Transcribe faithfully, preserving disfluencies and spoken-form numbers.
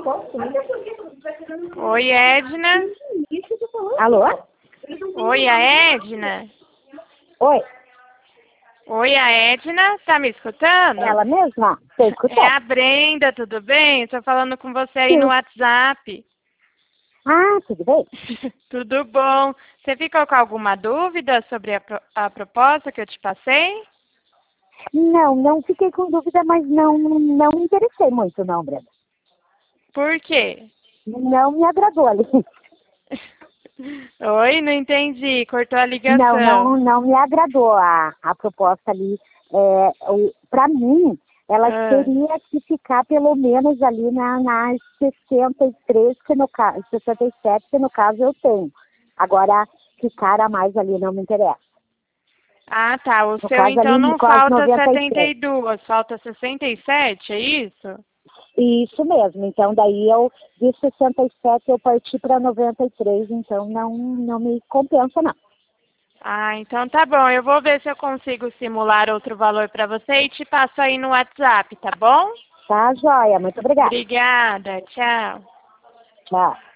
Oi, Edna. Alô? Oi, a Edna. Oi, Oi, a Edna. Tá me escutando? ela mesma? Tô É escutando. a Brenda, tudo bem? Tô falando com você aí no Sim. WhatsApp. Ah, tudo bem? Tudo bom? Você ficou com alguma dúvida sobre a, pro- a proposta que eu te passei? Não, não fiquei com dúvida, mas não, não me interessei muito, não, Brenda. Por quê? Não me agradou ali. Oi, não entendi. Cortou a Não, ligação. não, não me agradou a, a proposta ali. É, Para mim, ela Ah, teria que ficar pelo menos ali na, nas sessenta e três, que no caso, sessenta e sete, que no caso eu tenho. Agora, ficar a mais ali não me interessa. Ah, tá. O No seu caso então ali, não quase falta noventa e setenta três. e duas, falta sessenta e sete, é isso? Isso mesmo. Então, daí eu, de sessenta e sete, eu parti para noventa e três, então não, não me compensa, não. Ah, então tá bom. Eu vou ver se eu consigo simular outro valor para você e te passo aí no WhatsApp, tá bom? Tá, joia. Muito obrigada. Obrigada. Tchau. Tchau.